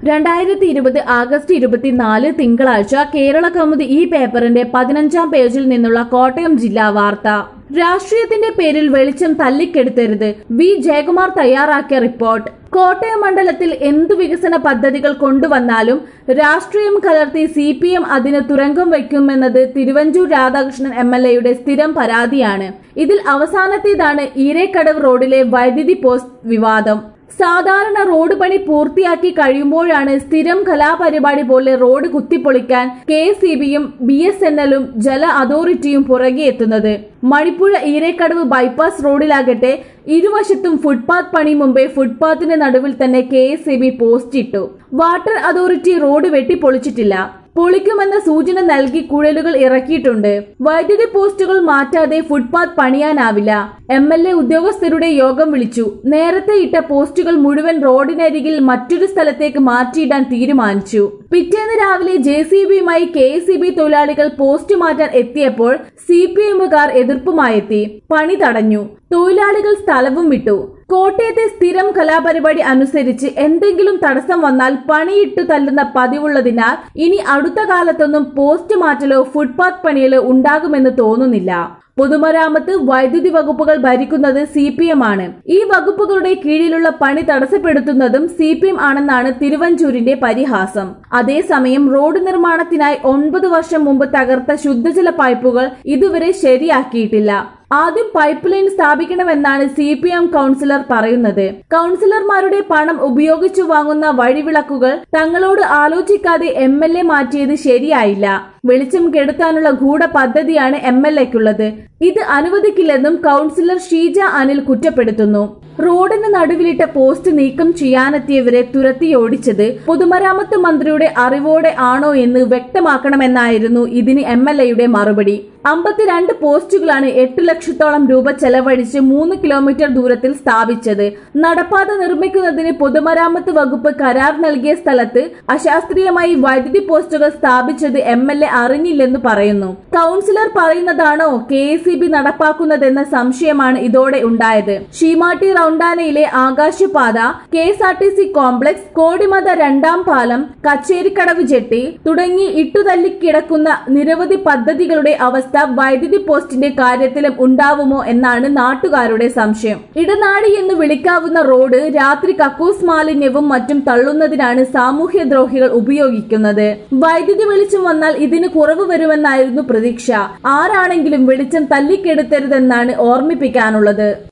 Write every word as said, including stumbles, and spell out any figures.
രണ്ടായിരത്തി ഇരുപത് ആഗസ്റ്റ് ഇരുപത്തിനാല് തിങ്കളാഴ്ച കേരള കൗമുദി ഈ പേപ്പറിന്റെ പതിനഞ്ചാം പേജിൽ നിന്നുള്ള കോട്ടയം ജില്ലാ വാർത്ത. രാഷ്ട്രീയത്തിന്റെ പേരിൽ വെളിച്ചം തല്ലിക്കെടുത്തരുത്. വി ജയകുമാർ തയ്യാറാക്കിയ റിപ്പോർട്ട്. കോട്ടയം മണ്ഡലത്തിൽ എന്തു വികസന പദ്ധതികൾ കൊണ്ടുവന്നാലും രാഷ്ട്രീയം കലർത്തി സി പി എം അതിന് തുരങ്കം വയ്ക്കുമെന്നത് തിരുവഞ്ചൂർ രാധാകൃഷ്ണൻ എം എൽ എയുടെ സ്ഥിരം പരാതിയാണ്. ഇതിൽ അവസാനത്തേതാണ് ഈരേക്കടവ് റോഡിലെ വൈദ്യുതി പോസ്റ്റ് വിവാദം. സാധാരണ റോഡ് പണി പൂർത്തിയാക്കി കഴിയുമ്പോഴാണ് സ്ഥിരം കലാപരിപാടി പോലെ റോഡ് കുത്തിപ്പൊളിക്കാൻ കെ എസ് ഇ ബിയും ബി എസ് എൻ എല്ലും ജല അതോറിറ്റിയും പുറകെ എത്തുന്നത്. മണിപ്പുഴ ഈരേക്കടവ് ബൈപ്പാസ് റോഡിലാകട്ടെ ഇരുവശത്തും ഫുട്പാത്ത് പണി മുമ്പേ ഫുട്പാത്തിന്റെ നടുവിൽ തന്നെ K S E B post ഇട്ടു. വാട്ടർ അതോറിറ്റി റോഡ് വെട്ടിപ്പൊളിച്ചിട്ടില്ല. പൊളിക്കുമെന്ന സൂചന നൽകി കുഴലുകൾ ഇറക്കിയിട്ടുണ്ട്. വൈദ്യുതി പോസ്റ്റുകൾ മാറ്റാതെ ഫുട്പാത്ത് പണിയാനാവില്ല. എം എൽ എ ഉദ്യോഗസ്ഥരുടെ യോഗം വിളിച്ചു. നേരത്തെ ഇട്ട പോസ്റ്റുകൾ മുഴുവൻ റോഡിനരികിൽ മറ്റൊരു സ്ഥലത്തേക്ക് മാറ്റിയിടാൻ തീരുമാനിച്ചു. പിറ്റേന്ന് രാവിലെ ജെ സി ബിയുമായി കെ എസ് ഇ ബി തൊഴിലാളികൾ പോസ്റ്റ് മാറ്റാൻ എത്തിയപ്പോൾ സി പി എമ്മുകാർ എതിർപ്പുമായെത്തി. പണി തടഞ്ഞു. തൊഴിലാളികൾ സ്ഥലവും വിട്ടു. കോട്ടയത്തെ സ്ഥിരം കലാപരിപാടി അനുസരിച്ച് എന്തെങ്കിലും തടസ്സം വന്നാൽ പണിയിട്ടു തല്ലുന്ന പതിവുള്ളതിനാൽ ഇനി അടുത്ത കാലത്തൊന്നും പോസ്റ്റ് മാറ്റലോ ഫുട്പാത്ത് പണിയലോ ഉണ്ടാകുമെന്ന് തോന്നുന്നില്ല. പൊതുമരാമത്ത്, വൈദ്യുതി വകുപ്പുകൾ ഭരിക്കുന്നത് സി പി എം ആണ്. ഈ വകുപ്പുകളുടെ കീഴിലുള്ള പണി തടസ്സപ്പെടുത്തുന്നതും സി പി എം ആണെന്നാണ് തിരുവഞ്ചൂരിന്റെ പരിഹാസം. അതേസമയം റോഡ് നിർമ്മാണത്തിനായി ഒൻപത് വർഷം മുമ്പ് തകർത്ത ശുദ്ധജല പൈപ്പുകൾ ഇതുവരെ ശരിയാക്കിയിട്ടില്ല. ആദ്യം പൈപ്പ് ലൈൻ സ്ഥാപിക്കണമെന്നാണ് സി പി എം കൌൺസിലർ പറയുന്നത്. കൌൺസിലർമാരുടെ പണം ഉപയോഗിച്ചു വാങ്ങുന്ന വഴിവിളക്കുകൾ തങ്ങളോട് ആലോചിക്കാതെ എം എൽ എ മാറ്റിയത് ശരിയായില്ല. വെളിച്ചം കെടുത്താനുള്ള ഗൂഢ പദ്ധതിയാണ് എം എൽ എക്കുള്ളത്. ഇത് അനുവദിക്കില്ലെന്നും കൌൺസിലർ ഷീജ അനിൽ കുറ്റപ്പെടുത്തുന്നു. റോഡിന് നടുവിലിട്ട പോസ്റ്റ് നീക്കം ചെയ്യാനെത്തിയവരെ തുരത്തിയോടിച്ചത് പൊതുമരാമത്ത് മന്ത്രിയുടെ അറിവോടെ ആണോ എന്ന് വ്യക്തമാക്കണമെന്നായിരുന്നു ഇതിന് എം എൽ എയുടെ മറുപടി. അമ്പത്തിരണ്ട് പോസ്റ്റുകളാണ് എട്ടു ലക്ഷത്തോളം രൂപ ചെലവഴിച്ച് മൂന്ന് കിലോമീറ്റർ ദൂരത്തിൽ സ്ഥാപിച്ചത്. നടപ്പാത നിർമ്മിക്കുന്നതിന് പൊതുമരാമത്ത് വകുപ്പ് കരാർ നൽകിയ സ്ഥലത്ത് അശാസ്ത്രീയമായി വൈദ്യുതി പോസ്റ്റുകൾ സ്ഥാപിച്ചത് എം എൽ എ അറിഞ്ഞില്ലെന്ന് പറയുന്നു. കൌൺസിലർ പറയുന്നതാണോ കെ എസ് ഇ ബി നടപ്പാക്കുന്നതെന്ന സംശയമാണ് ഇതോടെ ഉണ്ടായത്. ഷീമാട്ടി റൌണ്ടാനയിലെ ആകാശപാത, K S R T C complex, Kodimatha രണ്ടാം പാലം, കച്ചേരിക്കടവ് ജെട്ടി തുടങ്ങി ഇട്ടുതല്ലിക്കിടക്കുന്ന നിരവധി പദ്ധതികളുടെ അവസ്ഥ വൈദ്യുതി പോസ്റ്റിന്റെ കാര്യത്തിലും ഉണ്ടാവുമോ എന്നാണ് നാട്ടുകാരുടെ സംശയം. ഇടനാഴി എന്ന് വിളിക്കാവുന്ന റോഡ് രാത്രി കക്കൂസ് മാലിന്യവും മറ്റും തള്ളുന്നതിനാണ് സാമൂഹ്യദ്രോഹികൾ ഉപയോഗിക്കുന്നത്. വൈദ്യുതി വെളിച്ചം വന്നാൽ ഇതിന് കുറവ് വരുമെന്നായിരുന്നു പ്രതീക്ഷ. ആരാണെങ്കിലും വെളിച്ചം തല്ലിക്കെടുത്തരുതെന്നാണ് ഓർമ്മിപ്പിക്കാനുള്ളത്.